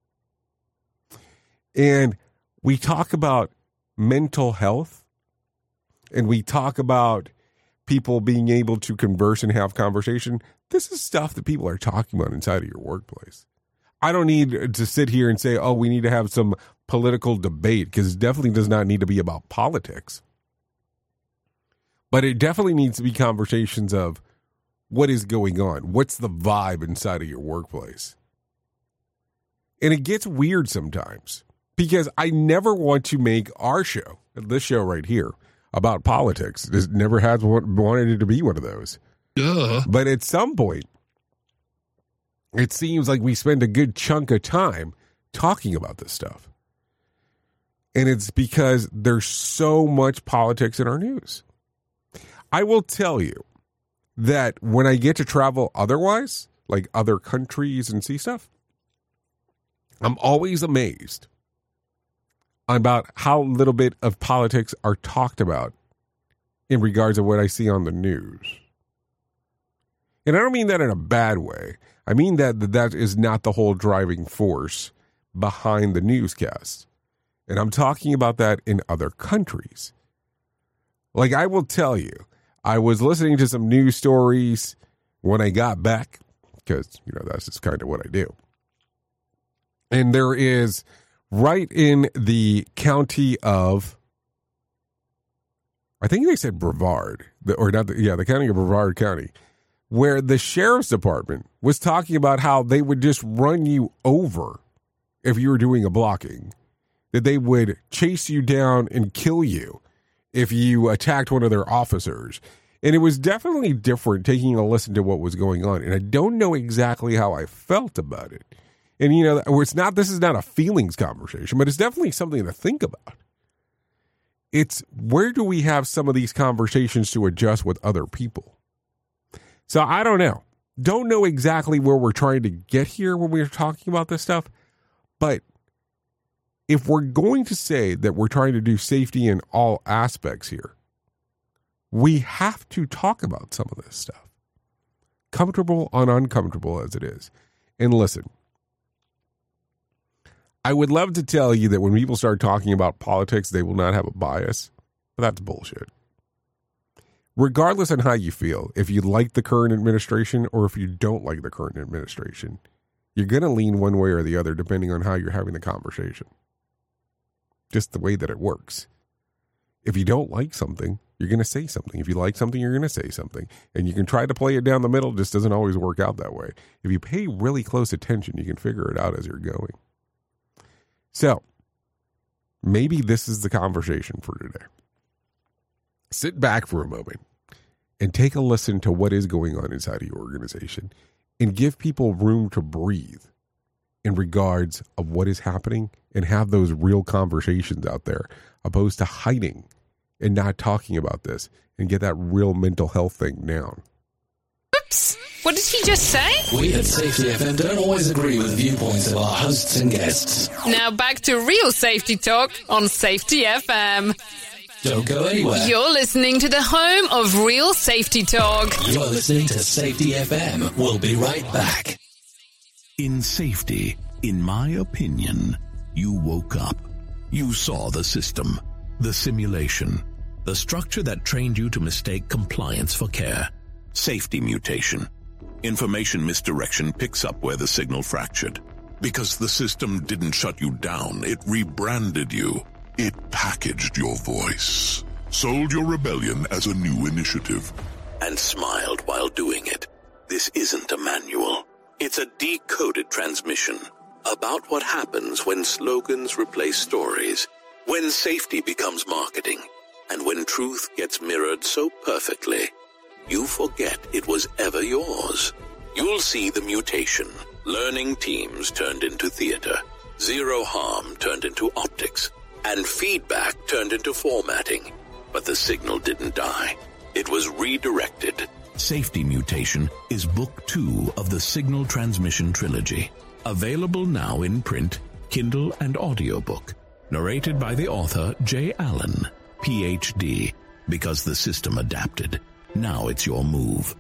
And we talk about mental health, and we talk about people being able to converse and have conversation. This is stuff that people are talking about inside of your workplace. I don't need to sit here and say, oh, we need to have some political debate, because it definitely does not need to be about politics. But it definitely needs to be conversations of what is going on. What's the vibe inside of your workplace? And it gets weird sometimes, because I never want to make our show, this show right here, about politics. It never has wanted it to be one of those. Duh. But at some point, it seems like we spend a good chunk of time talking about this stuff. And it's because there's so much politics in our news. I will tell you that when I get to travel otherwise, like other countries and see stuff, I'm always amazed about how little bit of politics are talked about in regards to what I see on the news. And I don't mean that in a bad way. I mean that that is not the whole driving force behind the newscast. And I'm talking about that in other countries. Like, I will tell you, I was listening to some news stories when I got back, because, you know, that's just kind of what I do. And there is, right in the county of, I think they said Brevard, or not, the, yeah, the county of Brevard County, where the sheriff's department was talking about how they would just run you over if you were doing a blocking, that they would chase you down and kill you if you attacked one of their officers. And it was definitely different taking a listen to what was going on. And I don't know exactly how I felt about it. And, you know, it's not, this is not a feelings conversation, but it's definitely something to think about. It's where do we have some of these conversations to adjust with other people? So I don't know. Don't know exactly where we're trying to get here when we're talking about this stuff, but if we're going to say that we're trying to do safety in all aspects here, we have to talk about some of this stuff, comfortable and uncomfortable as it is. And listen, I would love to tell you that when people start talking about politics, they will not have a bias, but that's bullshit. Regardless on how you feel, if you like the current administration or if you don't like the current administration, you're going to lean one way or the other depending on how you're having the conversation. Just the way that it works. If you don't like something, you're going to say something. If you like something, you're going to say something. And you can try to play it down the middle. It just doesn't always work out that way. If you pay really close attention, you can figure it out as you're going. So, maybe this is the conversation for today. Sit back for a moment and take a listen to what is going on inside of your organization and give people room to breathe in regards of what is happening and have those real conversations out there opposed to hiding and not talking about this and get that real mental health thing down. Oops! What did he just say? We at Safety F M don't always agree with the viewpoints of our hosts and guests. Now back to real safety talk on Safety F M. Don't go anywhere. You're listening to the home of real safety talk. You're listening to Safety F M. We'll be right back. In safety, in my opinion, you woke up. You saw the system, the simulation, the structure that trained you to mistake compliance for care. Safety mutation. Information misdirection picks up where the signal fractured. Because the system didn't shut you down, it rebranded you. It packaged your voice, sold your rebellion as a new initiative, and smiled while doing it. This isn't a manual. It's a decoded transmission about what happens when slogans replace stories, when safety becomes marketing, and when truth gets mirrored so perfectly, you forget it was ever yours. You'll see the mutation. Learning teams turned into theater, zero harm turned into optics, and feedback turned into formatting. But the signal didn't die. It was redirected. Safety Mutation is book two of the Signal Transmission Trilogy. Available now in print, Kindle, and audiobook. Narrated by the author Jay Allen, P H D. Because the system adapted. Now it's your move.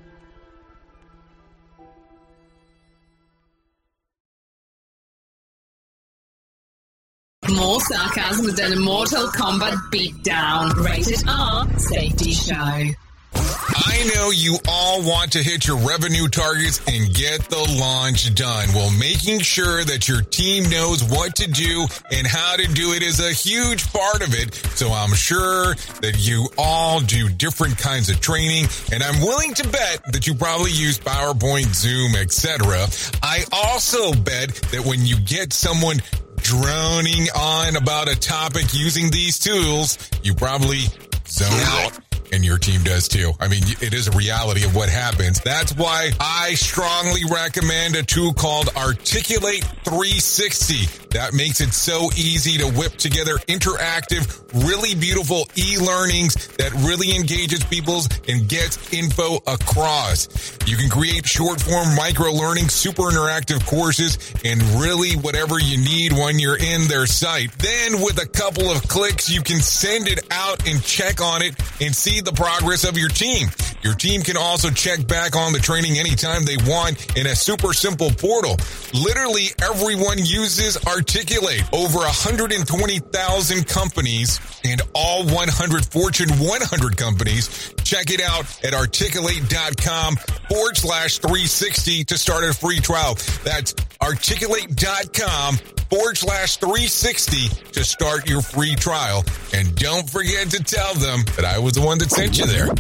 More sarcasm than a Mortal Kombat beatdown. Rated R Safety Show. I know you all want to hit your revenue targets and get the launch done. Well, making sure that your team knows what to do and how to do it is a huge part of it. So I'm sure that you all do different kinds of training, and I'm willing to bet that you probably use PowerPoint, Zoom, et cetera. I also bet that when you get someone droning on about a topic using these tools, you probably zone out. And your team does too. I mean, it is a reality of what happens. That's why I strongly recommend a tool called Articulate three sixty. That makes it so easy to whip together interactive, really beautiful e-learnings that really engages people and gets info across. You can create short-form micro-learning, super interactive courses, and really whatever you need when you're in their site. Then with a couple of clicks, you can send it out and check on it and see the progress of your team. Your team can also check back on the training anytime they want in a super simple portal. Literally everyone uses Articulate. Over one hundred twenty thousand companies and all one hundred Fortune one hundred companies. Check it out at articulate.com forward slash 360 to start a free trial. That's articulate.com forward slash 360 to start your free trial. And don't forget to tell them that I was the one that sent you there.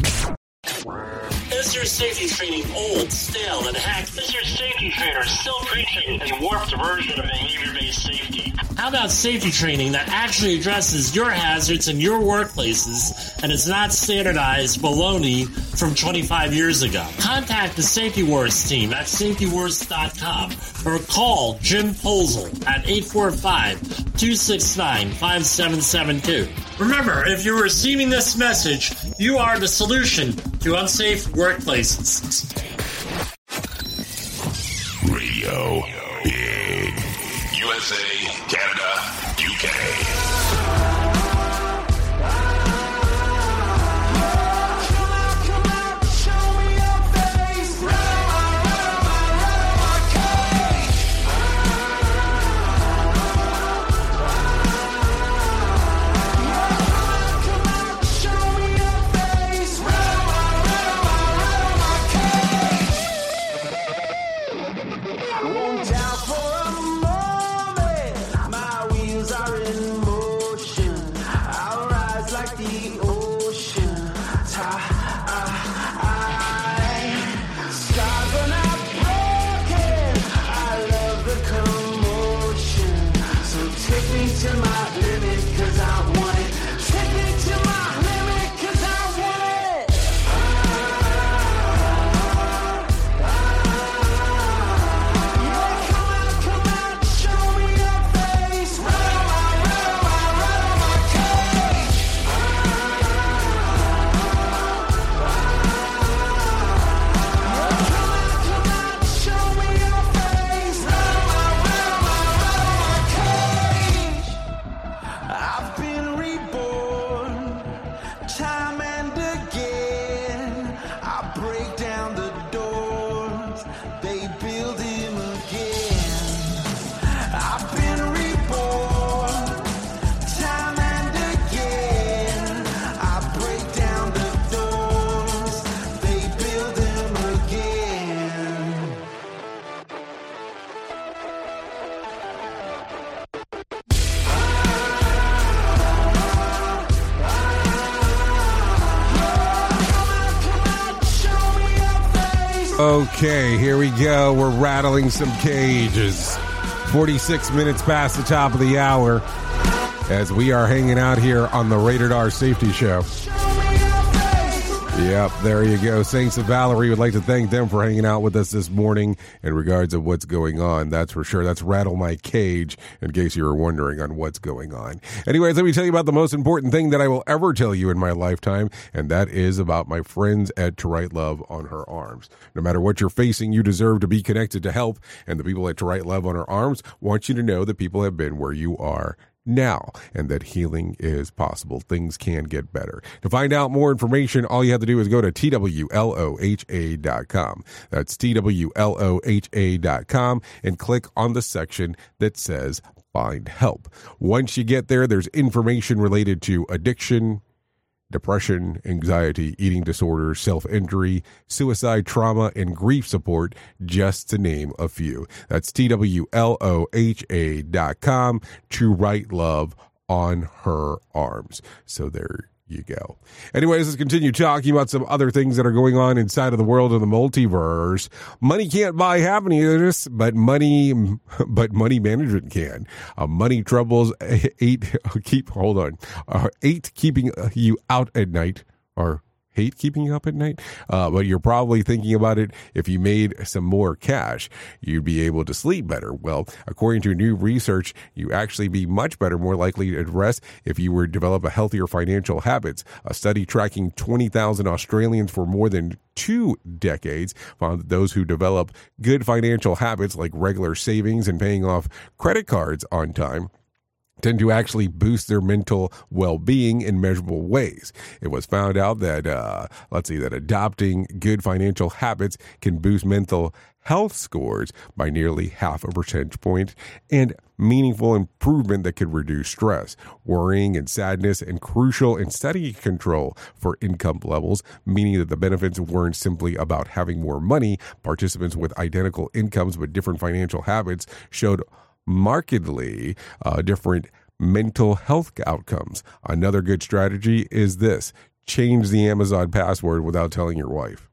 Is your safety training old, stale, and hacked? Is your safety trainer still preaching a warped version of behavior-based safety? How about safety training that actually addresses your hazards in your workplaces and is not standardized baloney from twenty-five years ago? Contact the Safety Wars team at safety wars dot com or call Jim Posel at eight four five, two six nine, five seven seven two. Remember, if you're receiving this message, you are the solution to unsafe workplaces. Go big. U S A, Canada, U K. Okay, here we go. We're rattling some cages. forty-six minutes past the top of the hour as we are hanging out here on the Rated R Safety Show. Yep, there you go. Saints of Valerie would like to thank them for hanging out with us this morning in regards of what's going on. That's for sure. That's Rattle My Cage, in case you were wondering on what's going on. Anyways, let me tell you about the most important thing that I will ever tell you in my lifetime, and that is about my friends at To Write Love on Her Arms. No matter what you're facing, you deserve to be connected to help, and the people at To Write Love on Her Arms want you to know that people have been where you are now, and that healing is possible. Things can get better. To find out more information, all you have to do is go to T W L O H A dot com. That's T W L O H A dot com and click on the section that says Find Help. Once you get there, there's information related to addiction, depression, anxiety, eating disorders, self-injury, suicide, trauma, and grief support, just to name a few. That's T W L O H A dot com, To Write Love on Her Arms. So there you go. Anyways, let's continue talking about some other things that are going on inside of the world of the multiverse. Money can't buy happiness, but money, but money management can. Uh, money troubles eight keep hold on, uh, eight keeping you out at night, or hate keeping you up at night, uh, but you're probably thinking about it. If you made some more cash, you'd be able to sleep better. Well, according to new research, you actually be much better, more likely to rest if you were to develop a healthier financial habits. A study tracking twenty thousand Australians for more than two decades found that those who develop good financial habits like regular savings and paying off credit cards on time tend to actually boost their mental well-being in measurable ways. It was found out that, uh, let's see, that adopting good financial habits can boost mental health scores by nearly half a percentage point, and meaningful improvement that could reduce stress, worrying, and sadness, and crucial in study control for income levels, meaning that the benefits weren't simply about having more money. Participants with identical incomes but different financial habits showed markedly uh, different mental health outcomes. Another good strategy is this: change the Amazon password without telling your wife.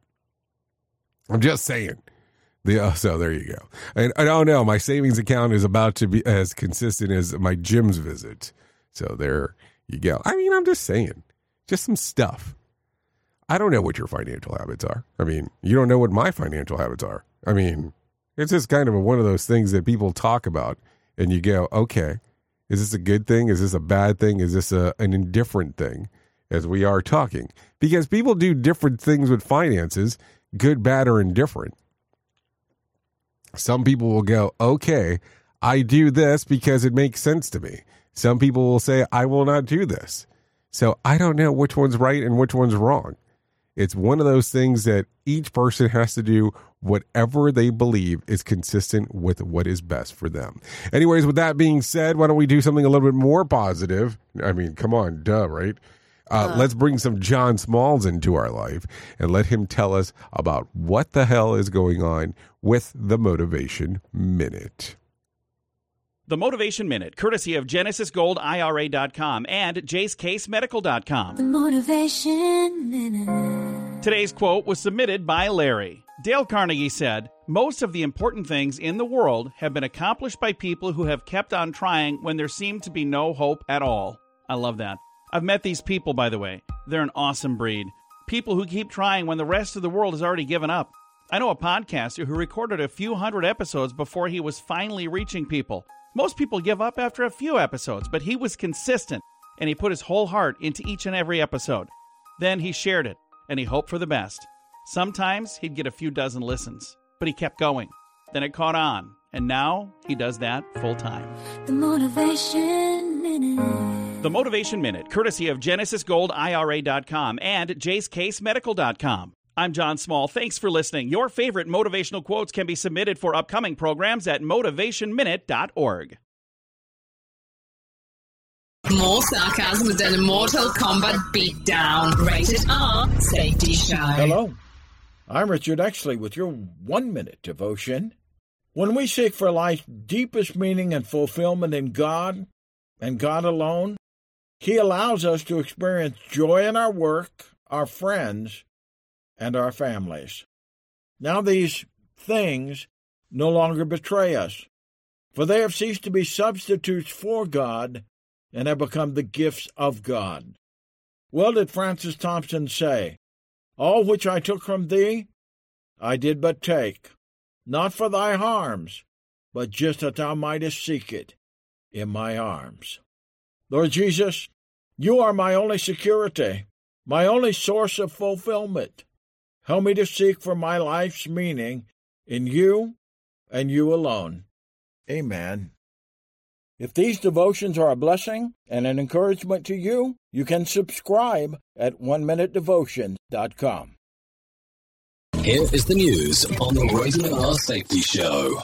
I'm just saying. The, uh, so there you go. And I don't know, my savings account is about to be as consistent as my gym's visit. So there you go. I mean, I'm just saying, just some stuff. I don't know what your financial habits are. I mean, you don't know what my financial habits are. I mean, it's just kind of a, one of those things that people talk about and you go, okay, is this a good thing? Is this a bad thing? Is this a, an indifferent thing as we are talking? Because people do different things with finances, good, bad, or indifferent. Some people will go, okay, I do this because it makes sense to me. Some people will say, I will not do this. So I don't know which one's right and which one's wrong. It's one of those things that each person has to do whatever they believe is consistent with what is best for them. Anyways, with that being said, why don't we do something a little bit more positive? I mean, come on, duh, right? Uh, uh. Let's bring some John Smalls into our life and let him tell us about what the hell is going on with the Motivation Minute. The Motivation Minute, courtesy of Genesis Gold I R A dot com and Jace Case Medical dot com. The Motivation Minute. Today's quote was submitted by Larry. Dale Carnegie said, "Most of the important things in the world have been accomplished by people who have kept on trying when there seemed to be no hope at all." I love that. I've met these people, by the way. They're an awesome breed. People who keep trying when the rest of the world has already given up. I know a podcaster who recorded a few hundred episodes before he was finally reaching people. Most people give up after a few episodes, but he was consistent, and he put his whole heart into each and every episode. Then he shared it, and he hoped for the best. Sometimes he'd get a few dozen listens, but he kept going. Then it caught on, and now he does that full time. The Motivation Minute. The Motivation Minute, courtesy of Genesis Gold I R A dot com and Jace Case Medical dot com. I'm John Small. Thanks for listening. Your favorite motivational quotes can be submitted for upcoming programs at motivation minute dot org. More sarcasm than a Mortal Kombat beatdown. Rated R Safety Show. Hello, I'm Richard Exley with your one-minute devotion. When we seek for life's deepest meaning and fulfillment in God and God alone, He allows us to experience joy in our work, our friends, and our families. Now these things no longer betray us, for they have ceased to be substitutes for God and have become the gifts of God. Well did Francis Thompson say, "All which I took from thee, I did but take, not for thy harms, but just that thou mightest seek it in my arms." Lord Jesus, you are my only security, my only source of fulfillment. Help me to seek for my life's meaning in you and you alone. Amen. If these devotions are a blessing and an encouragement to you, you can subscribe at one minute devotion dot com. Here is the news on the Rated R Safety Show.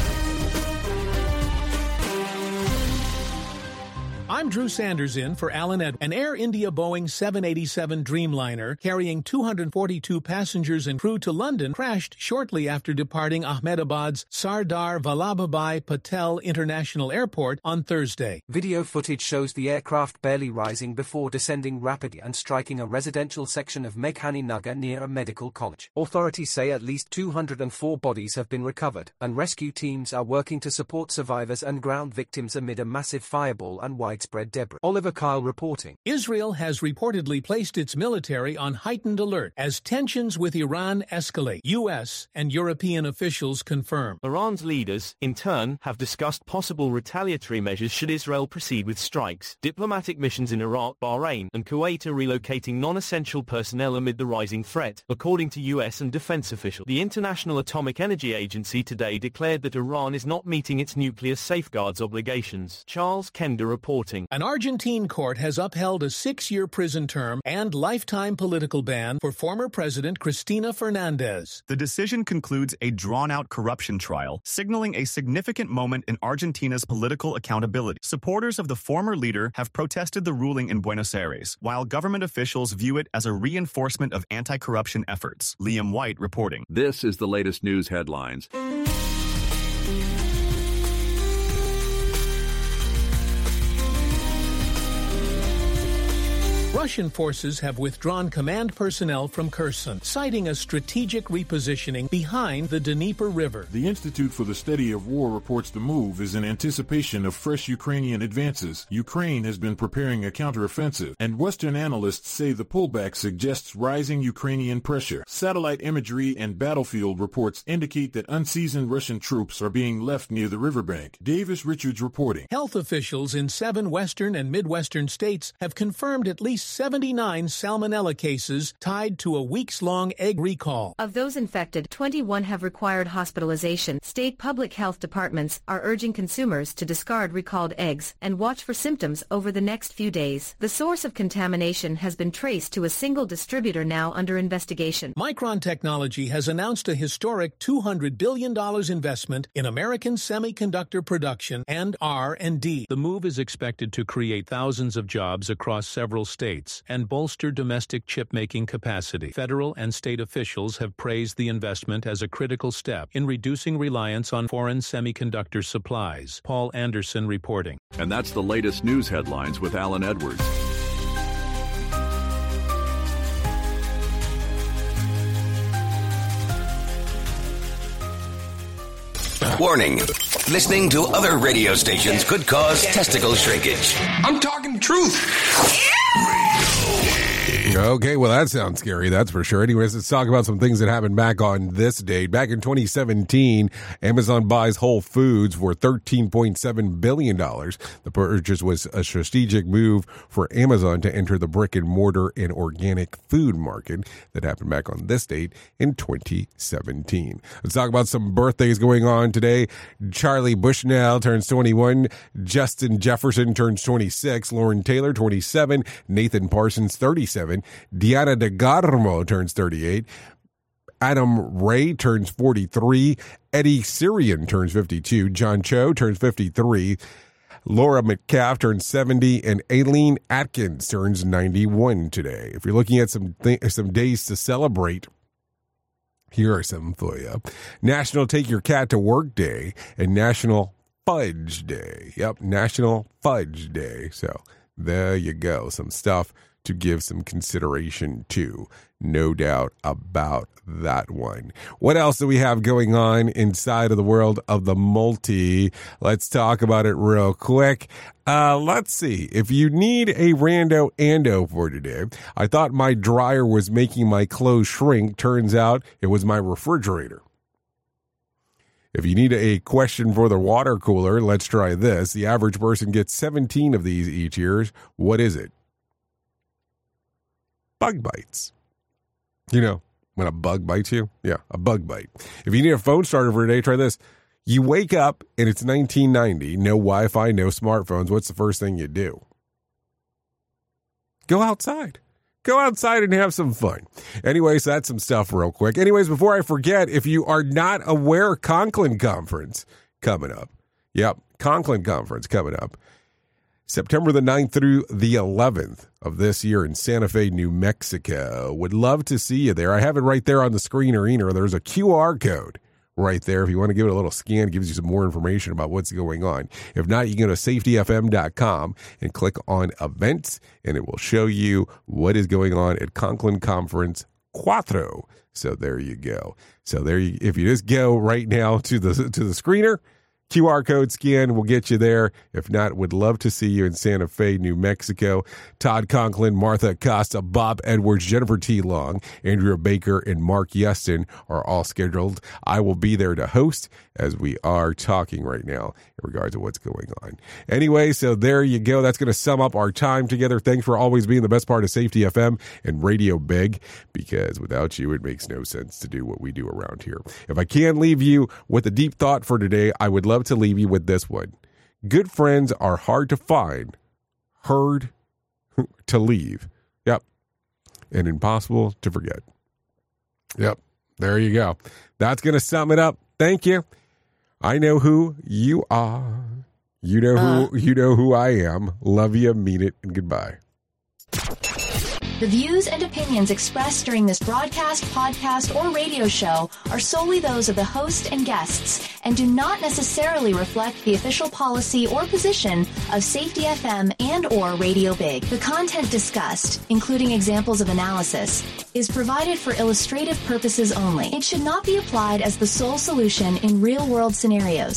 I'm Drew Sanders in for Alan Ed. An Air India Boeing seven eighty-seven Dreamliner carrying two hundred forty-two passengers and crew to London crashed shortly after departing Ahmedabad's Sardar Vallabhbhai Patel International Airport on Thursday. Video footage shows the aircraft barely rising before descending rapidly and striking a residential section of Meghani Nagar near a medical college. Authorities say at least two hundred four bodies have been recovered, and rescue teams are working to support survivors and ground victims amid a massive fireball and widespread debris. Oliver Kyle reporting. Israel has reportedly placed its military on heightened alert as tensions with Iran escalate. U S and European officials confirm. Iran's leaders, in turn, have discussed possible retaliatory measures should Israel proceed with strikes. Diplomatic missions in Iraq, Bahrain, and Kuwait are relocating non-essential personnel amid the rising threat, according to U S and defense officials. The International Atomic Energy Agency today declared that Iran is not meeting its nuclear safeguards obligations. Charles Kender reporting. An Argentine court has upheld a six-year prison term and lifetime political ban for former President Cristina Fernandez. The decision concludes a drawn-out corruption trial, signaling a significant moment in Argentina's political accountability. Supporters of the former leader have protested the ruling in Buenos Aires, while government officials view it as a reinforcement of anti-corruption efforts. Liam White reporting. This is the latest news headlines. Russian forces have withdrawn command personnel from Kherson, citing a strategic repositioning behind the Dnieper River. The Institute for the Study of War reports the move is in anticipation of fresh Ukrainian advances. Ukraine has been preparing a counteroffensive, and Western analysts say the pullback suggests rising Ukrainian pressure. Satellite imagery and battlefield reports indicate that unseasoned Russian troops are being left near the riverbank. Davis Richards reporting. Health officials in seven western and midwestern states have confirmed at least least seventy-nine salmonella cases tied to a weeks-long egg recall. Of those infected, twenty-one have required hospitalization. State public health departments are urging consumers to discard recalled eggs and watch for symptoms over the next few days. The source of contamination has been traced to a single distributor now under investigation. Micron Technology has announced a historic two hundred billion dollars investment in American semiconductor production and R and D. The move is expected to create thousands of jobs across several states and bolster domestic chip-making capacity. Federal and state officials have praised the investment as a critical step in reducing reliance on foreign semiconductor supplies. Paul Anderson reporting. And that's the latest news headlines with Alan Edwards. Warning. Listening to other radio stations could cause testicle shrinkage. I'm talking the truth. Okay, well, that sounds scary, that's for sure. Anyways, let's talk about some things that happened back on this date. Back in twenty seventeen, Amazon buys Whole Foods for thirteen point seven billion dollars. The purchase was a strategic move for Amazon to enter the brick-and-mortar and organic food market. That happened back on this date in twenty seventeen. Let's talk about some birthdays going on today. Charlie Bushnell turns twenty-one. Justin Jefferson turns twenty-six. Lauren Taylor, twenty-seven. Nathan Parsons, thirty-seven. Diana DeGarmo turns thirty-eight. Adam Ray turns forty-three. Eddie Syrian turns fifty-two. John Cho turns fifty-three. Laura Metcalf turns seventy. And Aileen Atkins turns ninety-one today. If you're looking at some th- some days to celebrate, here are some for you. National Take Your Cat to Work Day and National Fudge Day. Yep, National Fudge Day. So there you go. Some stuff to give some consideration to. No doubt about that one. What else do we have going on inside of the world of the multi? Let's talk about it real quick. Uh, let's see. If you need a rando ando for today, I thought my dryer was making my clothes shrink. Turns out it was my refrigerator. If you need a question for the water cooler, let's try this. The average person gets seventeen of these each year. What is it? Bug bites. You know, when a bug bites you? Yeah, a bug bite. If you need a phone starter for today, try this. You wake up and it's nineteen ninety, no Wi-Fi, no smartphones. What's the first thing you do? Go outside. Go outside and have some fun. Anyways, that's some stuff real quick. Anyways, before I forget, if you are not aware, Conklin Conference coming up. Yep, Conklin Conference coming up. September the ninth through the eleventh of this year in Santa Fe, New Mexico. Would love to see you there. I have it right there on the screen, Arena. There's a Q R code right there. If you want to give it a little scan, it gives you some more information about what's going on. If not, you can go to safety f m dot com and click on events, and it will show you what is going on at Conklin Conference Cuatro. So there you go. So there you, if you just go right now to the to the screener, Q R code scan will get you there. If not, would love to see you in Santa Fe, New Mexico. Todd Conklin, Martha Costa, Bob Edwards, Jennifer T. Long, Andrea Baker, and Mark Yeston are all scheduled. I will be there to host as we are talking right now in regards to what's going on. Anyway, so there you go. That's going to sum up our time together. Thanks for always being the best part of Safety F M and Radio Big, because without you, it makes no sense to do what we do around here. If I can leave you with a deep thought for today, I would love to leave you with this one. Good friends are hard to find, hard to leave. Yep. And impossible to forget. Yep. There you go. That's going to sum it up. Thank you. I know who you are. You know who, you know who I am. Love you, mean it, and goodbye. The views and opinions expressed during this broadcast, podcast, or radio show are solely those of the host and guests and do not necessarily reflect the official policy or position of Safety F M and or Radio Big. The content discussed, including examples of analysis, is provided for illustrative purposes only. It should not be applied as the sole solution in real-world scenarios.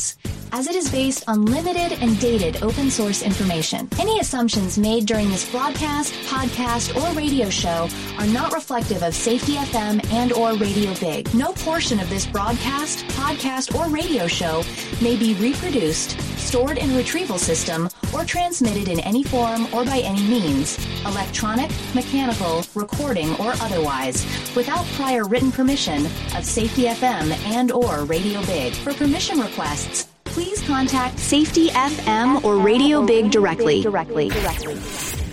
as it is based on limited and dated open source information. Any assumptions made during this broadcast, podcast, or radio show are not reflective of Safety F M and or Radio Big. No portion of this broadcast, podcast, or radio show may be reproduced, stored in a retrieval system, or transmitted in any form or by any means, electronic, mechanical, recording, or otherwise, without prior written permission of Safety F M and or Radio Big. For permission requests, please contact Safety F M or Radio Big directly. directly. directly.